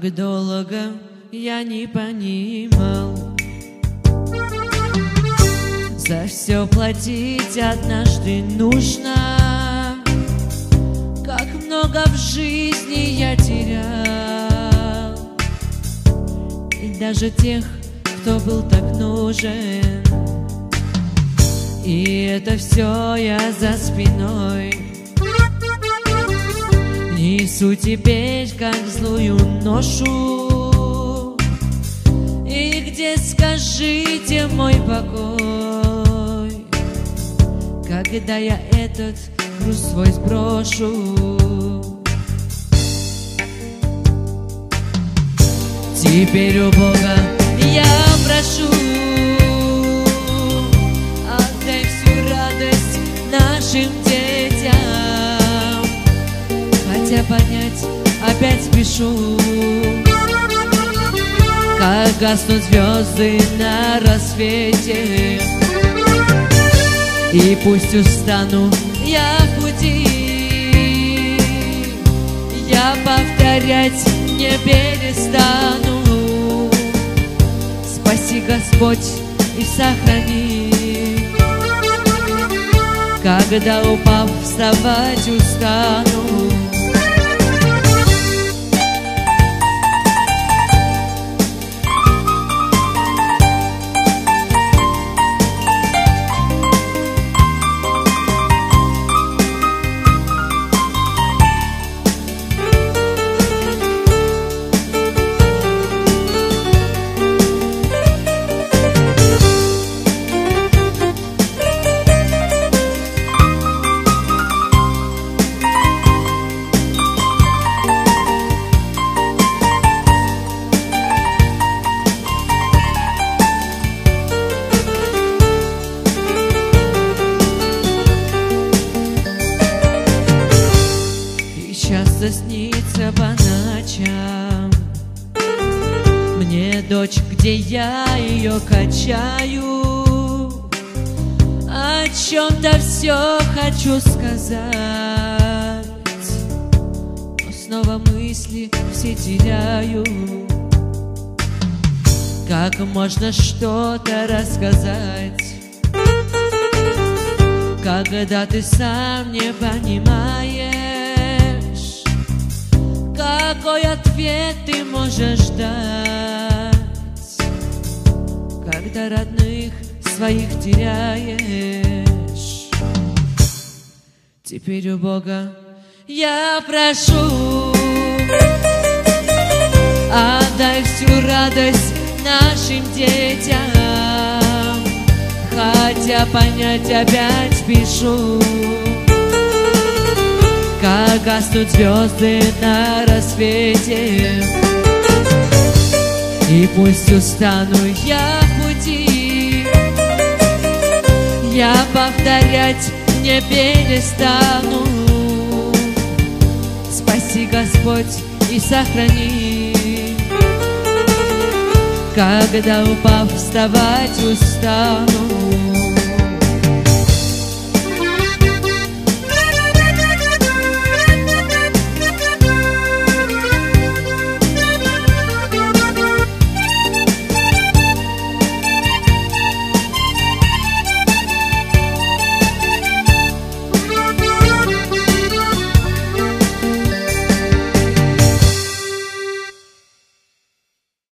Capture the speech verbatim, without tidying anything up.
Как долго я не понимал, за все платить однажды нужно. Как много в жизни я терял, и даже тех, кто был так нужен. И это все я за спиной несу теперь, как злую ношу. И где, скажите, мой покой, когда я этот груз свой сброшу? Теперь у Бога я прошу, отдай всю радость нашим детям. Хотя понять опять спешу, как гаснут звезды на рассвете. И пусть устану я в пути, я повторять не перестану. Спаси, Господь, и сохрани, когда упав, вставать устану. Часто снится по ночам мне дочь, где я ее качаю. О чем-то все хочу сказать, но снова мысли все теряю. Как можно что-то рассказать, когда ты сам не понимаешь? Какой ответ ты можешь дать, когда родных своих теряешь? Теперь у Бога я прошу, отдай всю радость нашим детям. Хотя понять опять спешу, как гаснут звезды на рассвете. И пусть устану я в пути, я повторять не перестану. Спаси, Господь, и сохрани, когда упав, вставать устану.